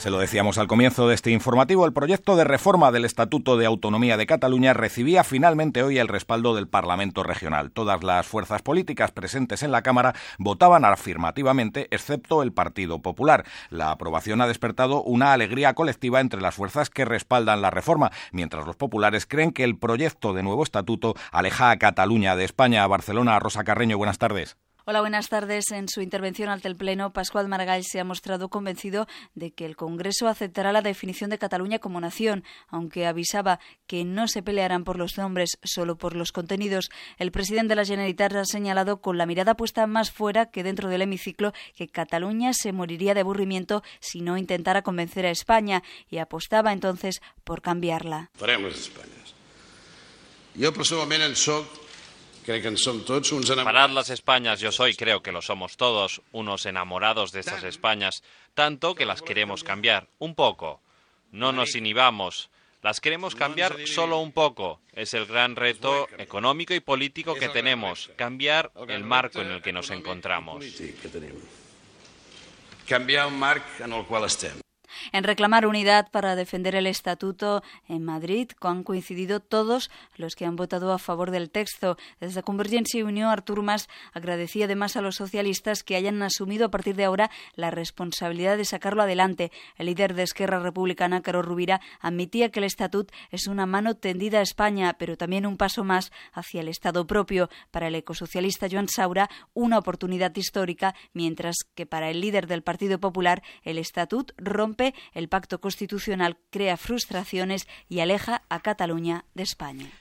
Se lo decíamos al comienzo de este informativo, el proyecto de reforma del Estatuto de Autonomía de Cataluña recibía finalmente hoy el respaldo del Parlamento Regional. Todas las fuerzas políticas presentes en la Cámara votaban afirmativamente, excepto el Partido Popular. La aprobación ha despertado una alegría colectiva entre las fuerzas que respaldan la reforma, mientras los populares creen que el proyecto de nuevo estatuto aleja a Cataluña de España. Barcelona, Rosa Carreño, buenas tardes. Hola, buenas tardes. En su intervención ante el Pleno, Pascual Maragall se ha mostrado convencido de que el Congreso aceptará la definición de Cataluña como nación, aunque avisaba que no se pelearán por los nombres, solo por los contenidos. El presidente de la Generalitat ha señalado con la mirada puesta más fuera que dentro del hemiciclo que Cataluña se moriría de aburrimiento si no intentara convencer a España y apostaba entonces por cambiarla. Farem les Espanyes. Jo personalment en soc. Parad las Españas, creo que lo somos todos, unos enamorados de estas Españas, tanto que las queremos cambiar, un poco. No nos inhibamos, las queremos cambiar solo un poco. Es el gran reto económico y político que tenemos, cambiar el marco en el que nos encontramos. Canviar un marc en el qual estem. En reclamar unidad para defender el Estatuto en Madrid han coincidido todos los que han votado a favor del texto. Desde Convergencia y Unió, Artur Mas agradecía además a los socialistas que hayan asumido a partir de ahora la responsabilidad de sacarlo adelante. El líder de Esquerra Republicana, Carod Rovira, admitía que el Estatut es una mano tendida a España, pero también un paso más hacia el Estado propio. Para el ecosocialista Joan Saura, una oportunidad histórica, mientras que para el líder del Partido Popular, el Estatut rompe el pacto constitucional, crea frustraciones y aleja a Cataluña de España.